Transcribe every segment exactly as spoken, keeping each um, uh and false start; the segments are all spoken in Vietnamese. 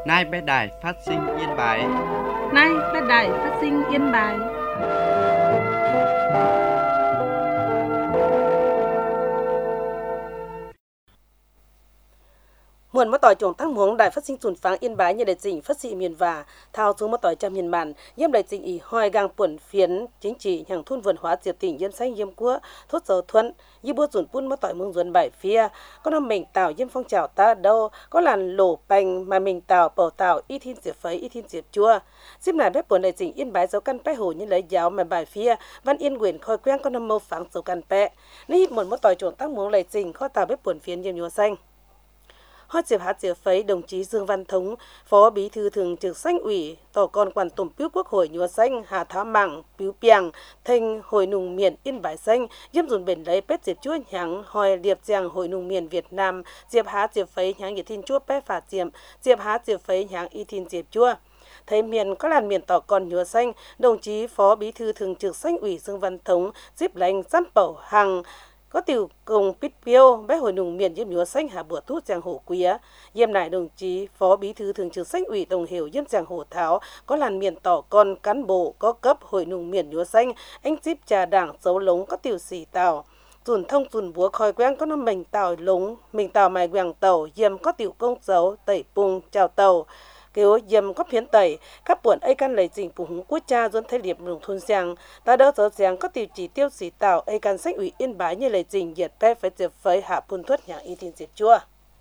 Nay bé đài phát sinh Yên Bái. Nay bé đài phát sinh Yên Bái. Muộn mất tỏi trồng tăng muống đài phát sinh sùn pháng Yên Bái như đại trình phát sĩ miền và thao xuống mất tỏi trăm miền màn yếm đại trình ỉ hoài gang puẩn phiến chính trị hàng thôn vườn hóa diệt tỉnh yếm xanh yếm cua thốt dầu thuận như bua sùn pun mất tỏi mương ruồn bảy phía có năm mình tạo yếm phong trào ta đâu có làn lổ bành mà mình tạo bầu tạo y thiên diệt phấy y thiên diệt chua xếp lại bếp buồn đại trình Yên Bái dấu căn bé hồ như lấy giáo mà bài phía văn Yên quyền khôi quen có năm mâu pháng dấu căn bé nếu hít một mất tỏi trồng tăng muống đại trình kho tạo bếp buồn phiến yếm nhúa xanh. Hót diệp hát diệp phấy đồng chí Dương Văn Thống, Phó Bí thư Thường trực Xanh ủy, tổ con quản tổng piếu Quốc hội nhúa xanh, Hà Thá Mảng, piếu Piang, Thanh Hội nùng miền Yên Bái xanh, yếm dùn bền lấy pết diệp chúa nháng, hòi liệp giang Hội nùng miền Việt Nam, diệp hát diệp phấy nháng nhiệt thiên chúa pét phạt diệp, diệp hát diệp phấy nháng y thiên diệp chúa. Thấy miền có làn miền tỏ con nhúa xanh, đồng chí Phó Bí thư Thường trực Xanh ủy Dương Văn Thống, diệp lành săn bảo hàng, có tiểu cùng pít piêu bé hội nùng miền yếm nhúa xanh hà bữa thút giang hồ quía yếm lại đồng chí Phó Bí thư Thường trực Xanh ủy Đồng Hiểu yếm giang hồ tháo có làn miền tỏ con cán bộ có cấp hội nùng miền nhúa xanh anh díp trà đảng dấu lống có tiểu xì tàu dùn thông dùn búa khói quen có năm mình tàu lống mình tàu mài quàng tàu yếm có tiểu công dấu tẩy pung chào tàu kiểu yếm có phiến tẩy các buồn ấy căn lấy dình phùng quốc cha dẫn thấy liệp đường thôn giang ta đỡ giờ giang có tiêu chỉ tiêu xỉ tạo ấy căn sách ủy Yên Bái như lấy dình diệt pe phải diệp phấy hạ phun thuất nhàng y tin diệp chua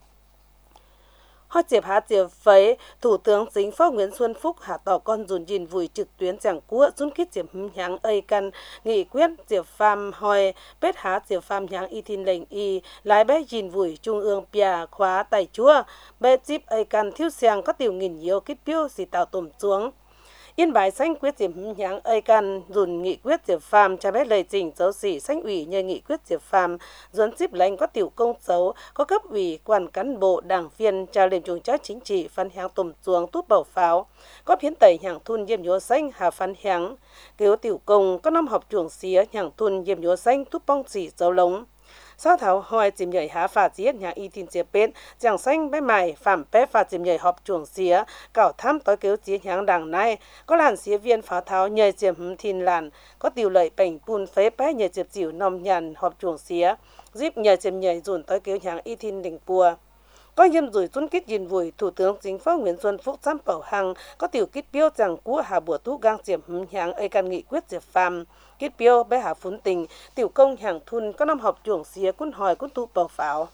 hót diệp hát diệp phấy Thủ tướng Chính phủ Nguyễn Xuân Phúc hạ tỏ con dùn nhìn vùi trực tuyến giảng cua dùn kít diệp nháng ấy căn nghị quyết diệp pham hoi bết hát diệp pham nháng y tin lệnh y lái bé nhìn vùi trung ương pia khóa tài chua bé díp ấy căn thiếu giang có tiểu nghìn nhiều kít piêu xì tạo tổm xuống Yên Bái xanh quyết diệp nháng ấy căn dùn nghị quyết diệp phàm cha bé lời trình dấu xỉ xanh ủy như nghị quyết diệp phàm dùn díp lãnh có tiểu công dấu có cấp ủy quan cán bộ đảng viên trao lên chuồng trách chính trị phân hàng tùm xuống tút bầu pháo có phiến tẩy hàng thun yếm nhúa xanh hà phân hàng kiểu tiểu công có năm học chuồng xía hàng thun yếm nhúa xanh tút bong xỉ dấu lống sau thảo hỏi chìm nhảy há phạt giết nhà y tin diệp bên chẳng xanh bé mày phạm bé phạt chìm nhảy họp chuồng xía cảo thăm tới cứu giết nháng đằng này có làn xía viên phá tháo nhảy chìm thìn làn có tiểu lợi bành bùn phế bé nhảy chìm chịu nòm nhàn họp chuồng xía díp nhảy chìm nhảy dùn tới cứu nháng y tin đỉnh bùa có yếm rủi tuân kích nhìn vùi Thủ tướng Chính phủ Nguyễn Xuân Phúc sắm bảo hằng có tiểu kích biêu rằng cua hà bùa tú gang diệp nháng ấy căn nghị quyết diệp phàm kích biêu bé hà phun tình tiểu công hàng thun có năm học chuồng xía quân hỏi quân tu bảo pháo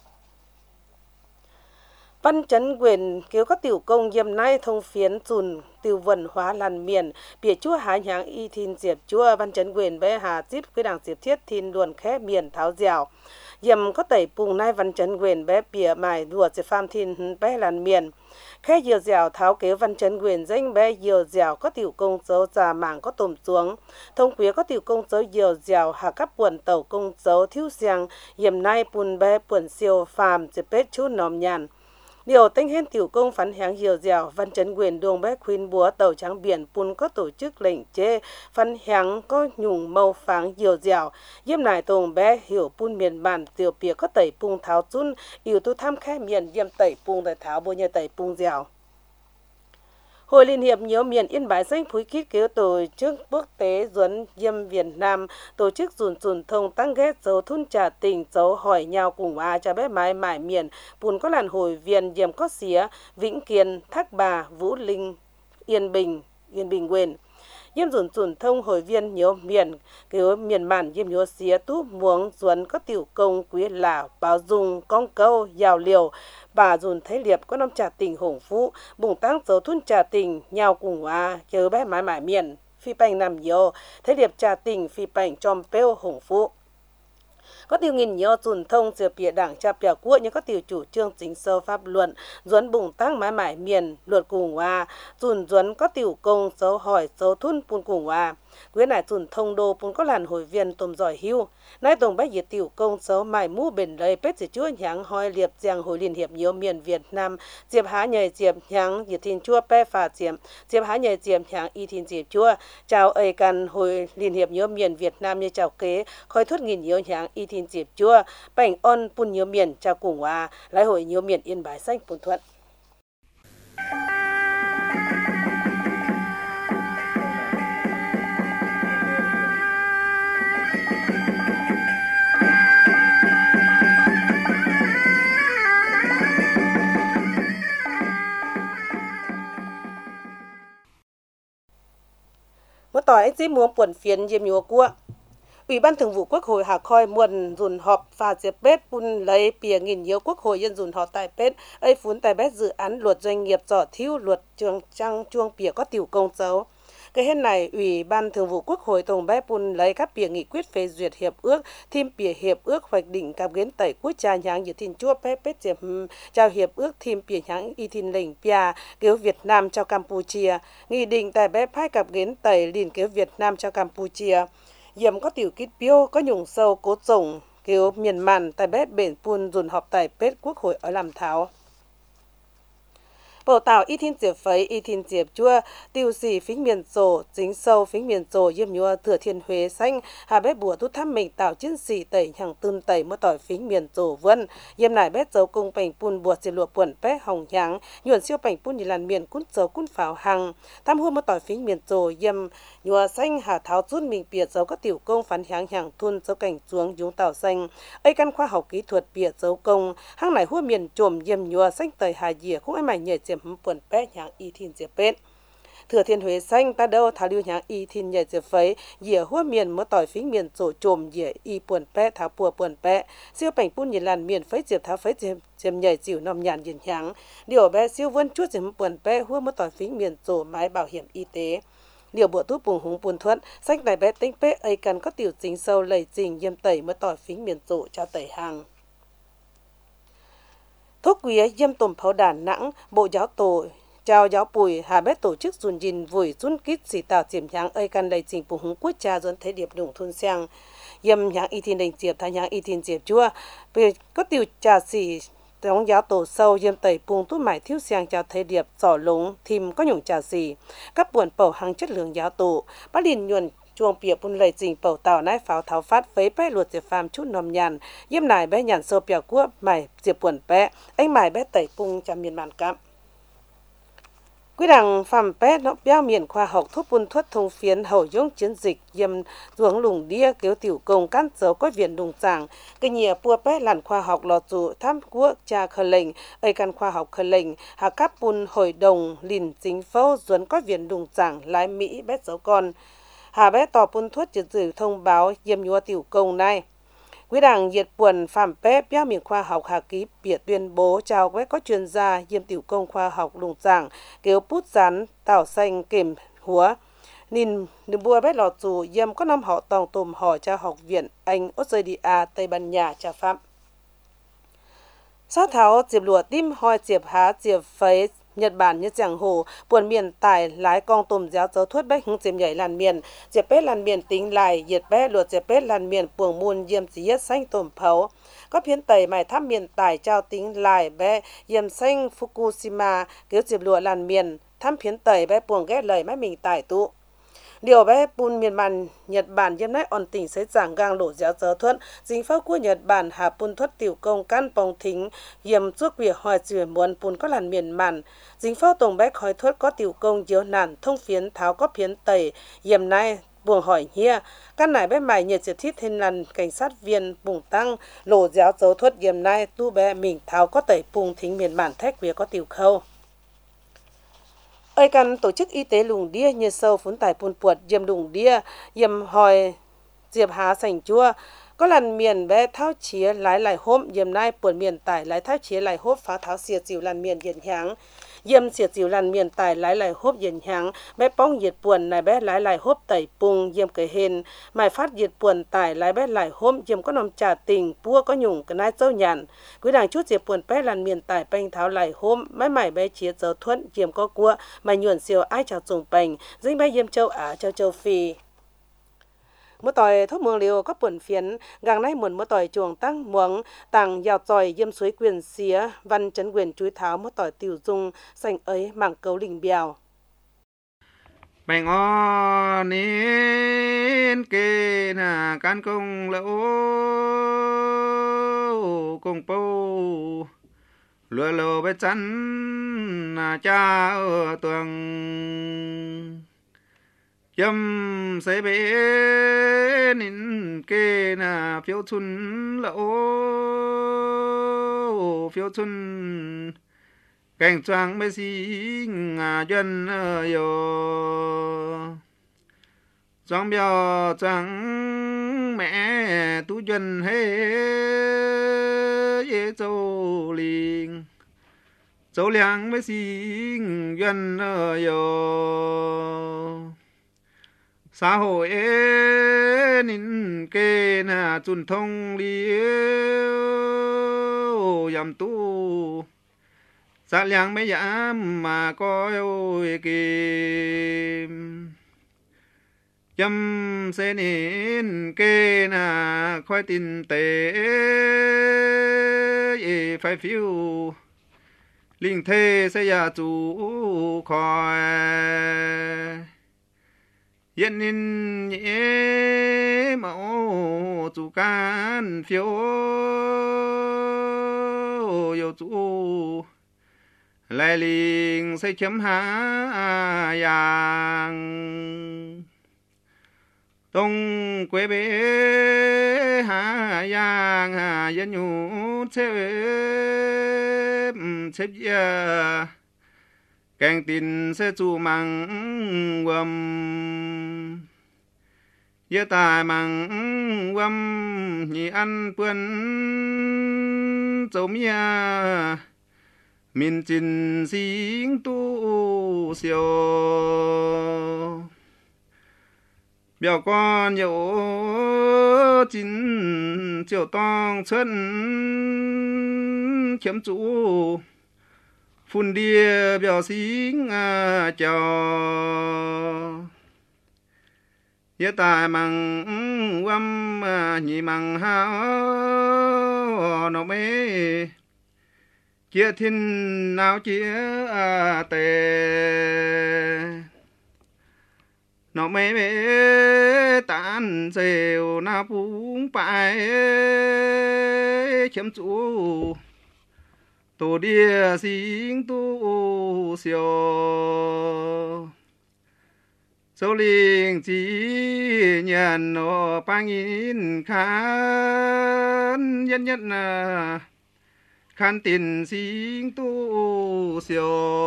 Văn Chấn Quyền kêu có tiểu công yếm nay thông phiến dùn tiểu vần hóa làn miền bìa chúa há nháng y thìn diệp chúa Văn Chấn Quyền bé hà díp cái đảng diệp thiết thìn luồn khé miền tháo dẻo yếm có tẩy pùng nay Văn Chấn Quyền bé bìa mài đùa diệp phàm thìn bé làn miền khe diều dẻo tháo kế Văn Chấn Quyền danh bé diều dẻo có tiểu công dấu già mảng có tổm xuống thông quý có tiểu công dấu diều dẻo hạ các buồn tàu công dấu thiếu giang yếm nay pun bé buồn siêu phàm diệp bết chút nòm nhàn điều tinh hên tiểu công phán háng diều dẻo Văn Chấn Quyền đường bé khuyên búa tàu trắng biển pun có tổ chức lệnh chế phán háng có nhung mâu pháng diều dẻo yếm nải tùng bé hiểu pun miền bản tiểu bìa có tẩy pung tháo chun yêu tu tham khai miền yếm tẩy pung tại tháo bôi như tẩy pung dẻo Hội Liên hiệp nhiều miền Yên Bái xanh phúi kít kêu tổ chức quốc tế duấn yếm Việt Nam tổ chức dùn dùn thông tăng ghét dấu thun trà tình dấu hỏi nhau cùng à cha bé mái mải miền bùn có làn hội viên yếm có xía Vĩnh Kiên Thác Bà Vũ Linh Yên Bình Yên Bình Quyền yếm dùn dùn thông hội viên nhiều miền kêu miền màn yếm nhúa xía tú muống duấn có tiểu công quý là báo dung con câu giàu liều bà dùn thấy liệp có năm trà tình hồng phú bùng tăng dấu thun trà tình nhau cùng à chờ bé mãi mãi miền phi bành nằm nhiều thấy liệp trà tình phi bành trong pêu hồng phú có tiêu nghìn nhiều dùn thông giữa bìa đảng cha bìa quốc nhưng có tiêu chủ trương chính sơ pháp luận duấn bùng tăng mãi mãi miền luật cùng à dùn duấn có tiêu công dấu hỏi dấu thun pun cùng à Quyến này dùn thông đô pun có làn hội viên tôm giỏi hưu nay tổng bách diệt tiểu công dấu mải mũ bền lấy pết diệt chúa nháng hoi liệp giang hội liên hiệp nhiều miền Việt Nam diệp há nhảy diệp nháng diệt thiên chúa pe phà diệp diệp há nhảy diệp nháng y thiên diệp chúa chào ấy căn hội liên hiệp nhiều miền Việt Nam như chào kế khói thuốc nghìn nhiều nháng y thiên diệp chúa bảnh on pun nhiều miền chào cùng hòa lái hội nhiều miền Yên Bái xanh pun thuận Một tỏi anh chỉ muốn buồn phiền diêm nhúa của Ủy ban Thường vụ Quốc hội Hà Khoi muộn dùn họp và dịp bết bun lấy bìa nghìn nhiều Quốc hội dân dùn họp tại bết ấy phún tại bết dự án luật doanh nghiệp dọ thiếu luật trường trang chuông bìa có tiểu công dấu. Cái hết này, Ủy ban Thường vụ Quốc hội tổng bếp bun lấy các bìa nghị quyết phê duyệt hiệp ước, thêm bìa hiệp ước hoạch định cam kết tẩy quốc gia nhãng dự tin chua bếp bếp diệp trao hiệp ước thêm bìa nhãng y tin lệnh bìa kéo Việt Nam cho Campuchia, nghị định tại bếp hai cam kết tẩy liền kéo Việt Nam cho Campuchia. Diệm có tiểu kít biêu, có nhung sâu cố rộng, kéo miền màn tại bếp bền bun dùn họp tại bếp Quốc hội ở làm tháo. Bầu tạo y thiên diệp phấy, y thiên diệp chua, tiêu xì phính miền rổ, chính sâu phính miền rổ diêm nhua thừa thiên Huế xanh, hà bếp bùa tút thăm mình tạo chiến sĩ tẩy hàng tưn tẩy mơ tỏi phính miền rổ vân, diêm nải bếp dấu cung bành bùn bùa diệp lụa buồn bếp hồng nháng, nhuận siêu bành bùn như làn miền cún dấu cún pháo hàng, thăm hôn mơ tỏi phính miền rổ diêm nhua xanh hà tháo rút mình biệt dấu các tiểu công phán hàng hàng thun dấu cảnh xuống dũng tàu xanh, ấy căn khoa học kỹ thuật biệt dấu công, hang nải hua miền trồm diêm nhua xanh tẩy hà dìa cũng ai mày nhảy diệp buồn bé nhang y thiên diệp bết thừa thiên Huế xanh ta đâu thảo lưu nhang y thiên nhảy diệp phấy dìa hua miền mỡ tỏi phính miền rổ trồm dìa y buồn bé thảo bùa buồn bé siêu bảnh bún nhìn làn miền phấy diệp thảo phấy diệp diệp nhảy dịu nòm nhàn diền nhang điều bé siêu vân chuốt diệp buồn bé hua mỡ tỏi phính miền rổ máy bảo hiểm y tế điều bộ tú bùng hùng buồn thuận sách đại bé tính bé ấy cần có tiểu chính sâu lầy trình diêm tẩy mỡ tỏi phính miền rổ cho tẩy hàng thuốc quý diêm tùm pháo Đà Nẵng bộ giáo tổ chào giáo bùi hà bếp tổ chức dùn dìn vùi dùn kít xì tạo diệm nháng ơi căn đầy trình bùng hùng quốc cha dẫn thế điệp đủng thôn sang diêm nháng y thiên đình diệp thay nháng y thiên diệp chua vì có tiểu trà xì đóng giáo tổ sâu diêm tẩy bùng tút mải thiếu sang chào thế điệp giỏ lúng thìm có nhung trà xì các buồn bầu hàng chất lượng giáo tổ bắt liền nhuần chuông bìa bún lầy trình bầu tàu nái pháo tháo phát với bé luật diệp phàm chút nòm nhàn diêm nải bé nhàn sâu bìa quốc mải diệp buồn bé anh mải bé tẩy bung chăm miền màn cắm quy đảng phàm bé nó béo miền khoa học thuốc bún thuốc thông phiến hậu giống chiến dịch diêm ruộng lùng đĩa kéo tiểu công cán dấu có viện đùng giảng cái nhìa bùa bé làn khoa học lọt dụ tham quốc cha khờ lệnh ấy căn khoa học khờ lệnh hạ cáp bún hội đồng lìn chính phâu duẩn có viện đùng giảng lái Mỹ bé dấu con hà bé tỏ bún thuốc chỉ dự thông báo diêm nhúa tiểu công này quý đảng diệt buồn phạm bé béo miền khoa học hà ký biệt tuyên bố chào với có chuyên gia diêm tiểu công khoa học lùng giảng kéo bút rán tảo xanh kềm húa nhìn đừng bua bé lọt dù diêm có năm họ tòng tùm hỏi cho học viện Anh Australia Tây Ban Nha cha Pháp sát tháo diệp lụa tim hoi diệp há diệp phấy Nhật Bản như giảng hồ buồn miền tải lái con tùm giáo dấu thuất bách hứng diệm nhảy làn miền diệp bết làn miền tính lại diệt bé luật diệp bết làn miền buồng muôn diêm dí yết xanh tùm phấu có phiến tẩy mải thăm miền tải trao tính lại bé diệm xanh Fukushima kéo diệp lụa làn miền thăm phiến tẩy bé buồng ghét lời máy mình tải tụ điều bé bùn miền màn Nhật Bản diêm nái on tỉnh sẽ giảng gang lộ giáo giáo thuận dính pháo của Nhật Bản hà bùn thuất tiểu công căn bóng thính diêm chuốc việc hỏi chuyển muốn bùn có làn miền màn dính pháo tổng bé khói thuất có tiểu công diếu nản thông phiến tháo có phiến tẩy diêm nái buồng hỏi hia căn nải bé mải nhiệt diệt thiết thêm làn cảnh sát viên bùng tăng lộ giáo giáo thuất diêm nái tu bé mình tháo có tẩy bùng thính miền màn thách việc có tiểu khâu ơi căn tổ chức y tế lùng đĩa như sâu phun tải phun puột diêm lùng đĩa diêm hỏi diệp há sành chua có lần miền bé tháo chía lái lại hôm diêm nai buồn miền tải lái tháo chía lại hốp phá tháo xìa dịu làn miền diền háng diêm xìa dịu làn miền tải lái lại hốp diền háng bé bóng diệt buồn này bé lái lại hốp tẩy pung diêm cởi hên mài phát diệt buồn tải lái bé lại hôm diêm có nòng trà tình bua có nhung cái nai dâu nhàn quý đảng chút diệp buồn bé làn miền tải banh tháo lại hôm máy mải bé chía dấu thuận diêm có cua mài nhuận siêu ai chào dùng bành dính bé diêm châu Á châu châu Phi mỗi tỏi thuốc mường liều có buồn phiến gang nay muộn mỗi tỏi chuồng tăng muống tàng giàu tỏi diêm suối quyền xía văn chấn quyền chuối tháo mỗi tỏi tiểu dung xanh ấy mảng cấu lình bèo bánh o nín kê nà can công lỗ công bầu lùa lô bê chắn nà cha ở tuồng châm sẽ bế nín kê na phiếu xuân là ô phiếu xuân cảnh choang mấy xí ngà dân yo choang bèo choang mẹ tú dân hê ye châu linh châu liang mấy xí dân yo xã hội nín kê na chun thông liêu yam tu xã liang mấy yam mà coi ôi kim chăm sẽ nín kê na khoai tin tế phải phiêu linh thê sẽ ya chủ khỏi yên ninh nhé mẫu chủ can phiếu yêu chủ lại linh sẽ chấm há yang tông quê bế há yang hà yên nhũ xếp xếp ya càng tin sẽ chủ mang quầm yết tài mang quầm nhị ăn bươn châu mía min chín sinh tu siêu biểu con dấu chín chiều tông xuân kiếm chủ phun đia biểu sinh à chào yết tài mang quâm nhị mang hao nó mê chia thiên nào chia à tề nó mê mê tán rêu na búng bại chấm chủ tổ địa sinh tu siêu số linh chỉ nhận nó ba nghìn khán nhân nhân là khán tiền sinh tu siêu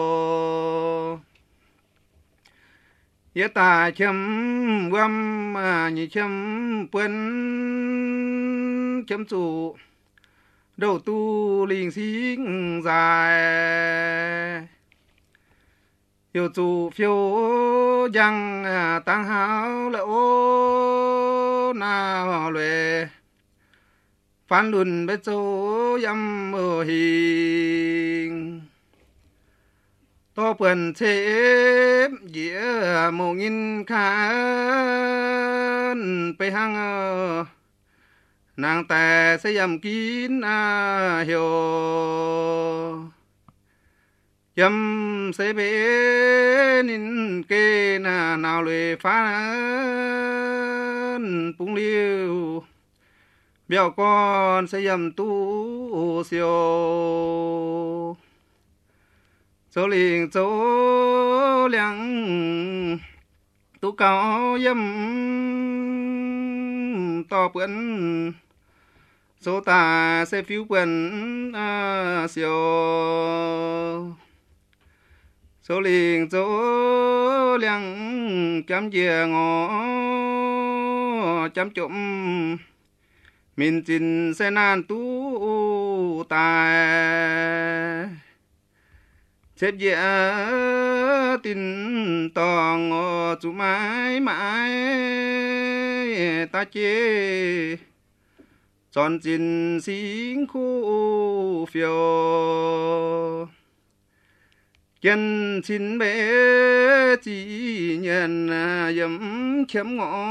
yết tài chấm quâm nhị chấm bươn chấm chủ đầu tu linh sinh dài yêu chủ phiêu giang tăng háo lỡ ô nào lệ phán luận bế châu yam ở hình to bần xếp dĩa mô nghìn khán bê hăng nàng tè sẽ yam kín à hiểu yam sẽ bế nín kê na nào lệ phán bung liêu biểu con sẽ yam tu siêu số linh số liang tu cao yam to bươn số ta sẽ phiếu bươn à siêu số linh số liang chấm dìa ngõ chấm chụm mình chín sẽ nan tu tài xếp dĩa tin tòng chú mãi mãi ta chê tròn chín sinh khu phiêu chân chín bế chỉ nhận yếm kiếm ngõ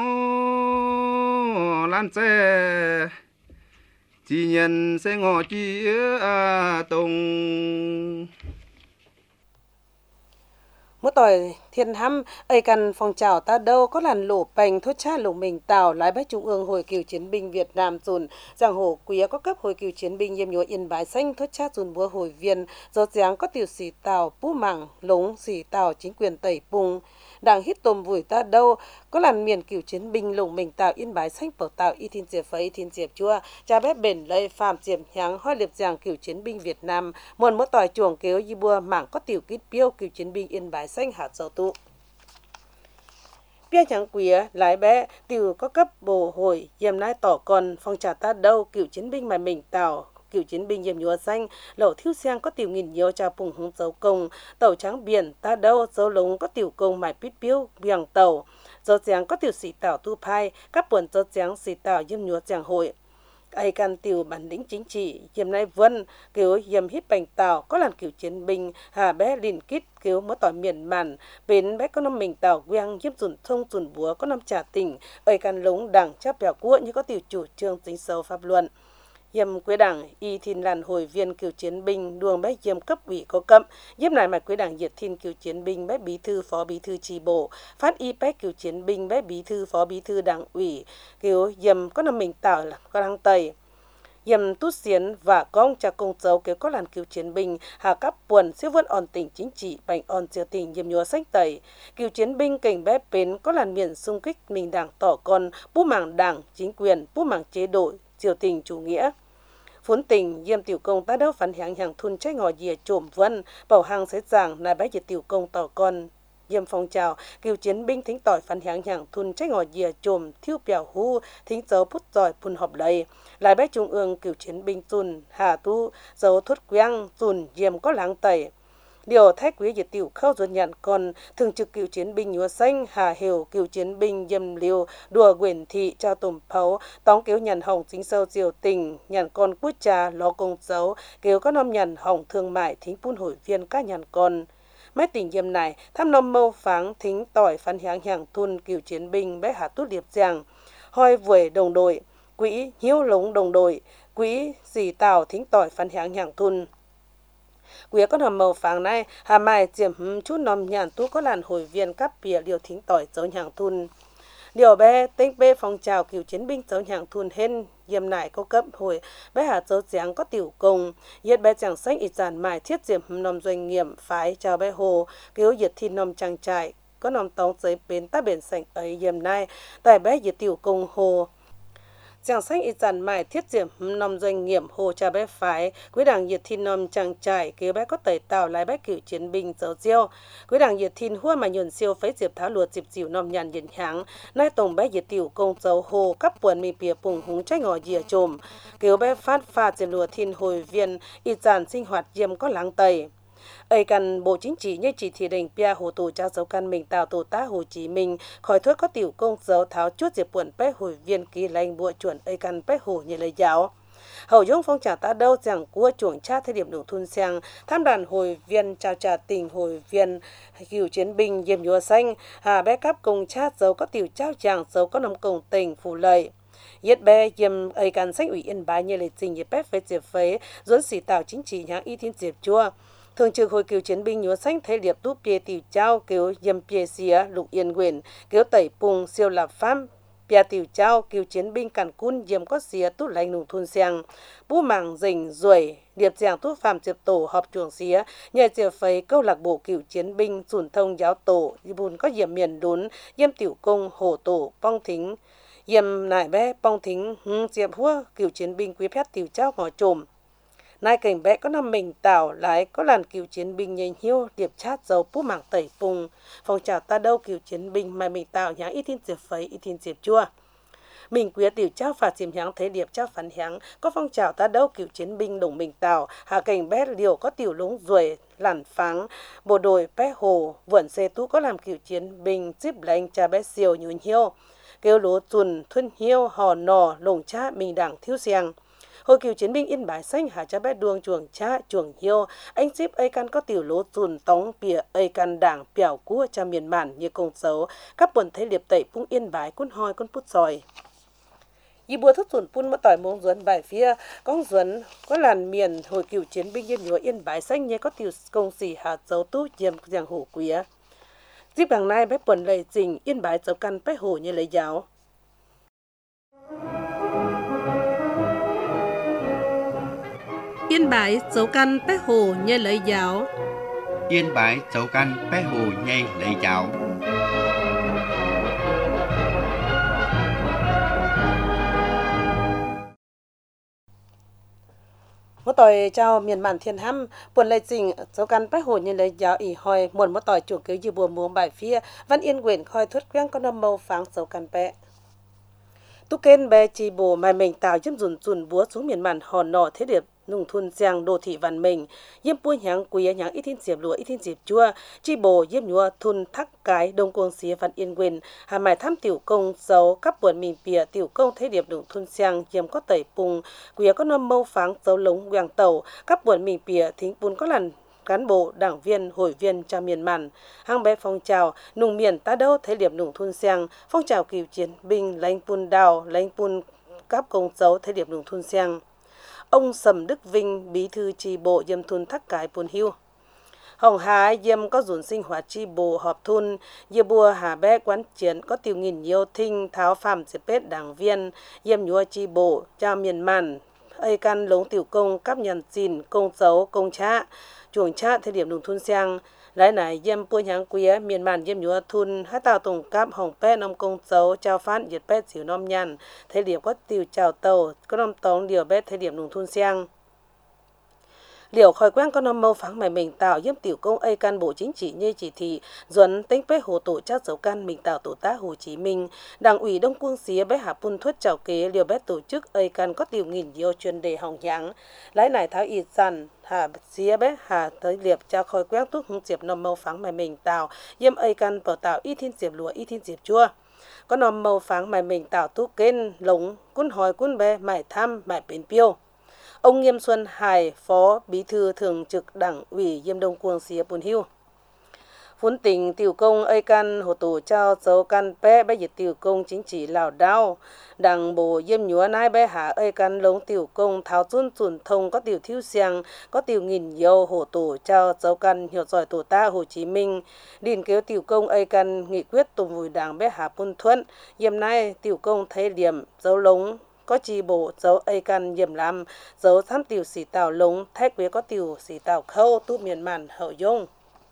lan xe chỉ nhận sẽ ngõ chia tông mỗi tỏi thiên hăm ấy cần phòng trào ta đâu có làn lổ bành thốt cha lổ mình tào lái bách trung ương hồi cựu chiến binh Việt Nam dùn giang hồ quý có cấp hồi cựu chiến binh yêm nhúa yên bái xanh thốt cha dùn búa hồi viên do giáng có tiểu sĩ tào pu mảng lống sĩ tào chính quyền tẩy bung đảng hít tôm vùi ta đâu có làm miền cựu chiến binh lùng mình tạo yên bái xanh bảo tạo y thiên diệp phấy thiên diệp chua cha bé bền lấy phạm diệp nháng hoi liệp giang cựu chiến binh Việt Nam muôn mỗi tỏi chuồng kéo y bua mảng có tiểu kít piêu cựu chiến binh yên bái xanh hạt dầu tụ bia trắng quía lái bé tiểu có cấp bồ hồi yếm nai tỏ còn phong trào ta đâu cựu chiến binh mà mình tạo cựu chiến binh yếm nhúa xanh lẩu thiếu xiang có tiểu nghìn nhiều trà phùng hung dấu công tàu trắng biển ta đâu dấu lúng có tiểu công mài pít piêu biang tàu dấu giang có tiểu sĩ tảo tu phai các buồn dấu giang sĩ tảo yếm nhúa giang hội ai can tiểu bản lĩnh chính trị yếm nai vân kiểu yếm hít bành tàu có làm cựu chiến binh hà bé lìn kít kiểu mất tỏi miền màn bến bé có năm mình tàu quang yếm dùn thông dùn búa có năm trà tỉnh ai can lúng đảng chấp bèo cua như có tiểu chủ trương tính sâu pháp luận yếm quế đảng y thiên làn hồi viên cựu chiến binh đuông bé yếm cấp ủy có cậm yếm lại mặt quế đảng diệt thiên cựu chiến binh bé bí thư phó bí thư chi bộ phát y bé cựu chiến binh bé bí thư phó bí thư đảng ủy kiểu yếm có năm mình tạo là có đăng tây yếm tút xiến và con cha công dấu kiểu có làn cựu chiến binh hà cấp buồn siêu vươn on tỉnh chính trị bành on siêu tỉnh yếm nhúa sách tẩy cựu chiến binh cảnh bé bến có làn miền xung kích mình đảng tỏ con bú mảng đảng chính quyền bú mảng chế độ triều tình chủ nghĩa phốn tình yếm tiểu công ta đâu phản hàng hàng thun trái ngò dìa trộm vân bảo hàng sẽ giảng là bé diệt tiểu công tỏ con yếm phong trào cựu chiến binh thính tỏi phản hàng hàng thun trái ngò dìa trộm thiêu bèo hu thính dấu bút giỏi phun họp đầy lại bé trung ương cựu chiến binh dùn hà tu dấu thốt quang dùn yếm có láng tẩy điều thái quý diệt tiểu khâu dồn nhận còn thường trực cựu chiến binh nhúa xanh hà hiểu cựu chiến binh yếm liêu đùa quyền thị trao tùm phấu tóng kéo nhận hồng chính sâu diều tình nhận con quốc trà ló công dấu kéo có năm nhận hồng thương mại thính phun hội viên các nhận con mấy tình yếm này thăm năm mâu pháng thính tỏi phán hàng hàng thun cựu chiến binh bé hà tút điệp giang hoi vuổi đồng đội quỹ hiếu lống đồng đội quỹ dì tàu thính tỏi phán hàng hàng thun quía con hầm màu phàng này hà mai chiếm chút nòm nhàn tú có làn hồi viên cắp bìa liều thính tỏi dấu nhàng thun điều bé tinh bê phong trào cựu chiến binh dấu nhàng thun hên yếm nại câu cấp hồi bé hà dấu giáng có tiểu công yết bé chẳng xanh ít giản mài thiết diệm nòm doanh nghiệp phái chào bé hồ cứu yết thi nòm trang trại có nòm tóng giấy bến ta bền sảnh ấy yếm nai tại bé yết tiểu công hồ chẳng sách ít dàn mài thiết diệm nòm doanh nghiệp hồ cha bé phái quý đảng diệt thiên nòm trang trại kế bé có tẩy tàu lái bé cựu chiến binh dấu diêu quý đảng diệt thiên hua mà nhuần siêu phấy diệp tháo luột diệp dịu nòm nhàn điện háng nay tổng bé diệt tiểu công dấu hồ cấp buồn mì bìa bùng húng trái ngò dìa trồm kế bé phát pha diệp luột thiên hồi viên ít dàn sinh hoạt diệm có láng tẩy ấy căn bộ chính trị như chỉ thị định pia hồ tù cha dấu căn mình tạo tổ tá Hồ Chí Minh khỏi thuốc có tiểu công dấu tháo chuốt diệp buồn bé hồi viên kỳ lành bùa chuẩn ấy căn bé hồ như lời giáo hầu dung phong trào ta đâu rằng cua chuồng cha thời điểm đồng thun sang tham đàn hồi viên chào trà tình hồi viên cựu chiến binh yếm nhúa xanh hà bé cắp công cha dấu có tiểu trao chàng dấu có nông công tình phủ lợi yết bé yếm ấy căn sách ủy yên bái như lời trình yết bé phê diệp phế dốn xỉ tạo chính trị nhãng y thiên diệp chua thường trực hội cựu chiến binh nhúa xanh thế liệp tu pie tiểu trao kêu yếm pie xía lục yên quyền kêu tẩy pung siêu lạp pháp pia tiểu trao cựu chiến binh cản cun yếm có xía tu lành nùng thôn xiang bú mảng rình ruồi điệp giang tu phạm diệp tổ họp chuồng xía nhờ diệp phấy câu lạc bộ cựu chiến binh dùn thông giáo tổ bùn có yếm miền đốn yếm tiểu công hồ tổ pong thính yếm nải bé pong thính diệp hua cựu chiến binh quý phép tiểu trao ngõ trồm nay cảnh bé có năm mình tảo lái có làn cựu chiến binh nhanh hiu điệp chát dấu bú mảng tẩy pung phong trào ta đâu cựu chiến binh mà mình tảo nháng ít thiên diệp phấy ít thiên diệp chua mình quý tiểu trao phạt diệm nháng thấy điệp trao phản nháng có phong trào ta đâu cựu chiến binh đồng mình tảo hà cảnh bé liều có tiểu lúng ruồi lản pháng bộ đội bé hồ vườn xe tú có làm cựu chiến binh zip lành cha bé siêu nhún hiu kêu lúa tuần thuân hiu hò nò lồng cha mình đảng thiếu xiang hội cựu chiến binh yên bái xanh hà cha bé đuông chuồng cha chuồng hiêu anh ship ấy căn có tiểu lố dùn tống bìa ấy căn đảng bèo cua cha miền màn như công xấu các buồn thấy liệp tẩy pung yên bái cún hoi cún pút sòi y bùa thất dùn pun mất tỏi mông duẩn bài phía con duẩn có làn miền hội cựu chiến binh yên nhúa yên bái xanh như có tiểu công xì hà dấu tú diệm giang hổ quý dịp đằng nay bé buồn lầy trình yên bái dấu căn bé hồ như lấy giáo Yên bái dấu căn bé hồ như lấy giáo Yên bái dấu căn bé hồ nhây lấy giáo một tỏi chào miền mạn thiên hăm buồn lệ trình dấu căn bách hồ nhân lấy giáo ỉ hoi muôn một tỏi chủ cứu như buồn muống bài phía văn yên quyển khoi thuyết quang có năm mâu pháng dấu căn bẽ tu kên bé chi bồ mà mình tạo giúp dùn dùn búa xuống miền mạn hòn nọ thế điệp nung thun giang đô thị văn mình yếm bùi nhang quý nhang ít thiên diệp lúa ít thiên diệp chua chi bồ yếm nhua thun thắc cái đông côn xía văn yên quyền hà mài tham tiểu công dấu các buồn mình bìa tiểu công thế điệp nung thun giang yếm có tẩy pùng quý có năm mâu pháng dấu lống quàng tàu các buồn mình bìa thính bùn có lần cán bộ đảng viên hội viên cha miền màn hang bé phong trào nung miền ta đâu thế điệp nung thun giang phong trào cựu chiến binh lãnh pun đào lãnh pun các công dấu thế điệp nung thun giang. Ông Sầm Đức Vinh, bí thư chi bộ yêm thôn Thắc Cái Pun Hiu. Hồng Hà yêm có dùn sinh hoạt chi bộ họp thôn, yê bùa hà bé quán chiến có tiêu nghìn nhiều thinh tháo phạm dịp bết đảng viên, yêm nhua chi bộ, cha miền màn, ây căn lống tiểu công, cắp nhận xin, công dấu, công cha, chuồng cha thời điểm nông thôn sang. Lại này yêm bùa nhang quý miền màn yêm nhua thôn, hát tàu tổng cắp hồng bé nông công dấu, trao phán diệt bết xỉu nông nhàn, thời điểm có tiêu chào tàu, có nông tống điều bết thời điểm nông thôn sang. Liệu khỏi quen có năm mâu pháng mày mình tạo yếm tiểu công ây can bộ chính trị như chỉ thị duẩn tính bế hồ tổ chắc dấu can mình tạo tổ tá Hồ Chí Minh đảng ủy Đông Quân xía bế hạ pun thuất trào kế liều bế tổ chức ây can có tiểu nghìn nhiều chuyên đề hồng nhãng lái này tháo ít dần hạ xía bế hạ tới liệp cha khỏi quen thuốc hung diệp năm mâu pháng mày mình tạo yếm ây can bảo tạo y thiên diệp lúa y thiên diệp chua có năm mâu pháng mày mình tạo tú kên lống cún hỏi cún bế mày thăm mày bến piêu. Ông Nghiêm Xuân Hải, Phó Bí thư Thường trực Đảng ủy Yêm Đông Quân xía Pun Hiu. Phún tỉnh tiểu công ây căn hồ tổ trao dấu căn bé bé dịch tiểu công chính trị Lào Đao. Đảng bộ Yêm nhúa nai bé hạ ây căn lống tiểu công tháo chun chun thông có tiểu thiêu xiang, có tiểu nghìn dâu hồ tổ trao dấu căn hiệu giỏi tổ ta Hồ Chí Minh. Điền kéo tiểu công ây căn nghị quyết tùm vùi đảng bé hạ Pun Thuận. Yêm nai tiểu công thấy điểm dấu lống có chi bộ dấu ây căn yểm làm dấu tham tiểu sĩ tàu lống thách quế có tiểu sĩ tàu khâu tu miền màn hậu dung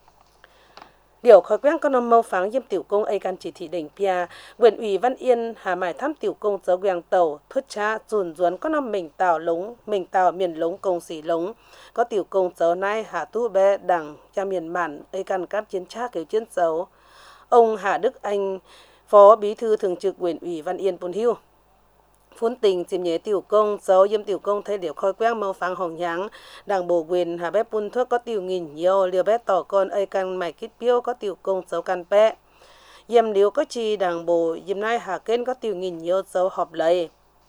điều khởi quen có năm mâu pháng yếm tiểu công ây căn chỉ thị đỉnh pia huyện ủy Văn Yên hà mải tham tiểu công dấu quàng tàu thuyết cha dùn duẩn có năm mình tàu lống mình tàu miền lống công sĩ lống có tiểu công dấu nay hà tu bé đảng cha miền màn ây căn cáp chiến tra kiểu chiến dấu ông Hà Đức Anh Phó Bí thư Thường trực huyện ủy Văn Yên Pun Hiu. Phun tình chìm nhé tiểu công dấu yếm tiểu công thấy điều khôi quang màu phẳng hồng nháng đảng bộ quyền hà bé pun thuốc có tiểu nghìn nhiều liều bé tỏ con ây căn mày kít piêu có tiểu công dấu căn bé yếm liếu có chi đảng bộ yếm nay hà kênh có tiểu nghìn nhiều dấu họp lấy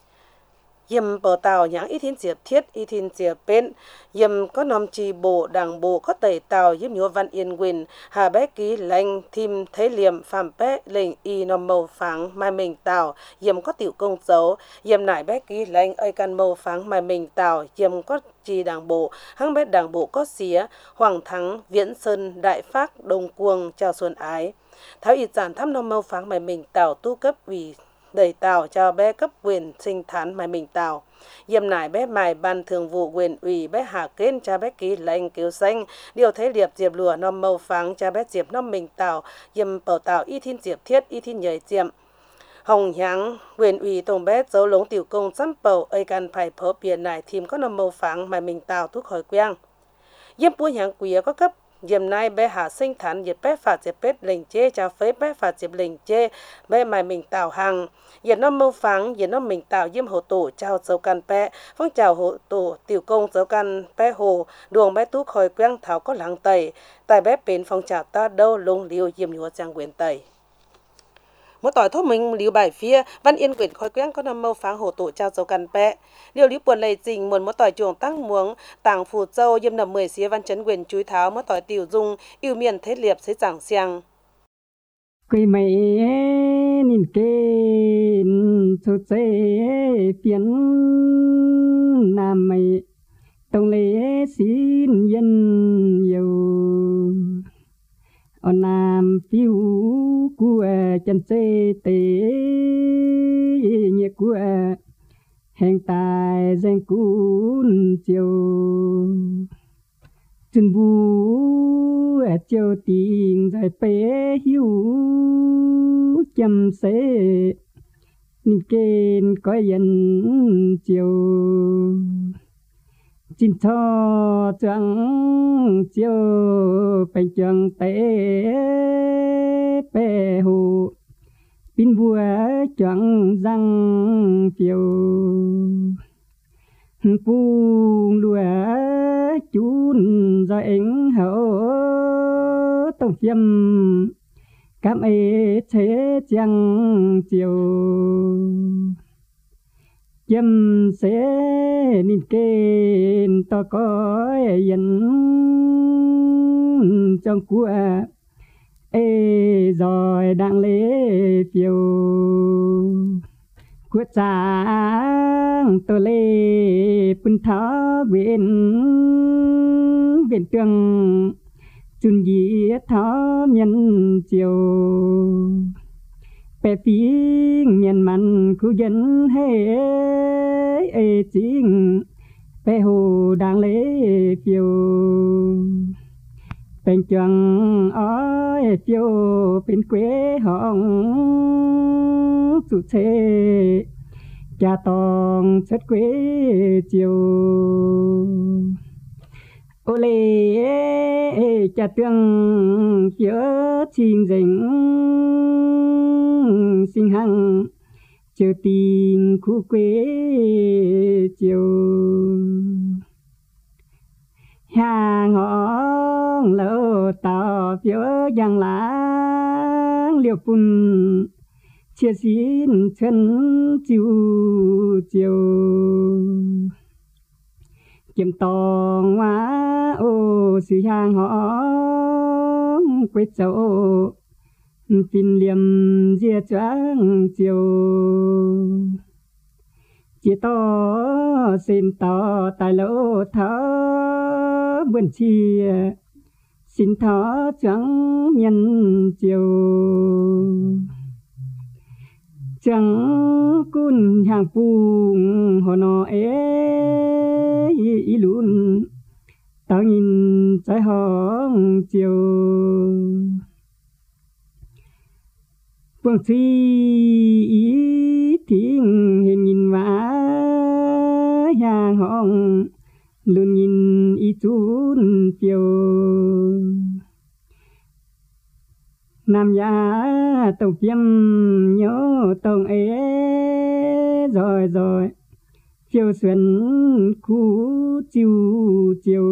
yếm bờ tàu nháng ít thiên diệp thiết ít thiên diệp bên yếm có nòm chi bộ đảng bộ có tẩy tàu yếm nhúa Văn Yên quyền hà bé ký lệnh thim thấy liềm phạm bé lệnh y nòm màu phẳng mai mình tàu yếm có tiểu công dấu yếm nải bé ký lệnh ây căn màu phẳng mai mình tàu yếm có chi đảng bộ hăng bé đảng bộ có xía Hoàng Thắng Viễn Sơn Đại Phác Đông Cuồng Chào Xuân Ái tháo ít giản thăm nòm màu phẳng mai mình tàu tu cấp ủy đẩy tàu cho bé cấp quyền sinh thán mài mình tàu yếm nải bé mài ban thường vụ quyền ủy bé hạ kên cha bé ký lệnh cứu xanh điều thấy liệp diệp lùa nòm màu phẳng cha bé diệp nòm mình tàu yếm bảo tàu y thiên diệp thiết y thiên nhảy diệm hồng nháng quyền ủy tổng bé dấu lống tiểu công xăm bầu ây can phải phở biển nải thìm có nòm màu phẳng mài mình tàu thuốc khỏi quang yếm búa nháng quý có cấp yếm nay bé hạ sinh thán diệp bé phạt diệp bết lệnh chê cha phế bé phạt diệp lệnh chê bé mài mình tàu hàng yếm nó mâu phẳng yếm nó mình tạo yếm hồ tổ trao dấu căn bé phong trào hồ tổ tiểu công dấu căn bé hồ đường bé tú khôi quang thảo có lăng tẩy tại bé bến phong trào ta đâu lông liêu yếm nhúa trang quyền tẩy một tỏi thuốc mình liu bài phía Văn Yên quyển khói quang có năm mâu pháng hồ tổ trao dấu căn bé liu liu buồn lầy trình muốn một tỏi chuồng tăng muống tàng phù châu yếm nằm mười xía văn chấn quyền chúi tháo một tỏi tiểu dung yêu miền thế liệp sẽ giảng xiang quỳ mày nhìn kê số chế phiến nam mày tông lễ xin dân yêu ở nam phiêu của chân chế tế nhẹ của hẹn tài danh cún chiều chân vu chiều tình dài bé hiu chăm sẽ nhìn kên có dân chiều chín thọ chẳng chiều bánh chẳng tế bè hồ pin vua chẳng răng phiêu buông lúa chun rồi ánh hậu tông phiêm cảm ê thế chẳng chiều chấm sẽ nín kên to có yên trong cua ê rồi đang lễ phiêu quyết trang tôi lê bún tháo viện viện tường chun gì tháo miền chiều bè phím miền mặn khu dân hay ê chính bè hồ đang lễ phiêu bèn chẳng ói phiêu bên quê hồng chủ thế cha tòng chất quê chiều ô lê cha tương phía trình dình sinh hằng chiều tình khu quê chiều hàng ngọn lỡ tàu phía giang láng liều phun chia xin chân chiều chiều kiếm tòng hóa ô sự hàng họ quê châu pin liềm dia trắng chiều chỉ to xin to tài lỗ thở buồn chia xin thở trắng nhân chiều chẳng cun hàng phùng họ nọ ế ý lún tao nhìn trái hồng chiều phương thi ý thiên hình nhìn vã hàng hồng luôn nhìn ý chun phiêu nam gia tông phiêm nhớ tông ấy rồi rồi phiêu xuân khu chiều chiều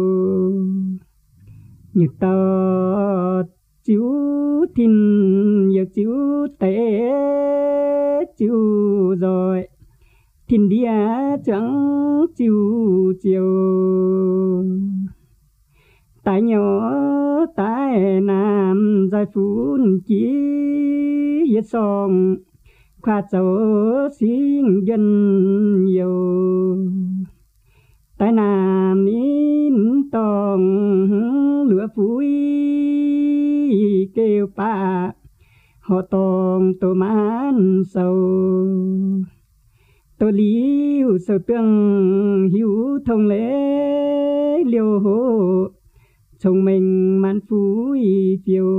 nhật tờ chiếu thiên giờ chiếu tế chiếu rồi thiên địa chẳng chiều chiều tại nhỏ tại nam giải phun chỉ yết song khoa châu sinh dân nhiều tại nam nín tòng lửa phúi kêu pa họ tòng tô mãn sầu tô liu sầu tương hiu thông lễ liêu hồ chồng mình man phúi phiêu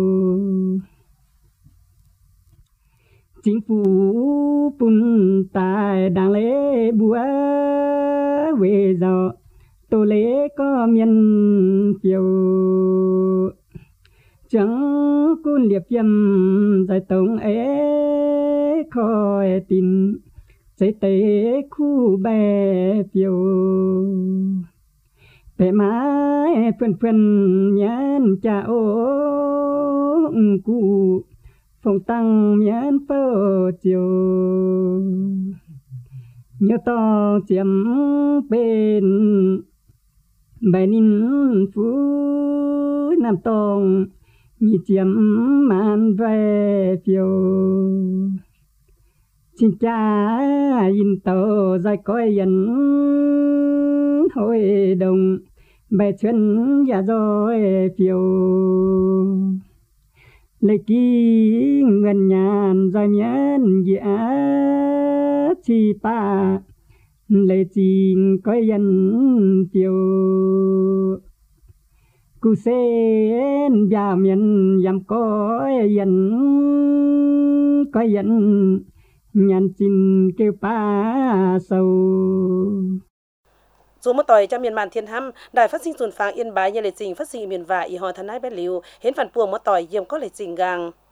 chính phủ bún tài đang lễ búa về giờ tô lễ có miền phiêu chẳng cun liệp yếm giải tông ấy khỏi tin giải tế khu bè phiêu bè mái phân phân nhãn cha ô cụ phong tăng nhãn phơ chiều nhớ to chiếm bên bài nín phú nam tông nhị chiếm man về phiêu chính cha in tàu dài coi dân hồi đồng bài chân giả rồi phiêu lấy ký ngân nhàn dài miễn dạ chi pa lấy chính coi dân phiêu cụ sen già miền yam coi dân coi dân nhàn chín kêu pa sâu dù một tỏi cho miền màn thiên hăm đài phát sinh dùn phang yên bái như lệ trình phát sinh miền vả y hò thân nái bé liu hiến phản puồng một tỏi yếm có lệ trình gang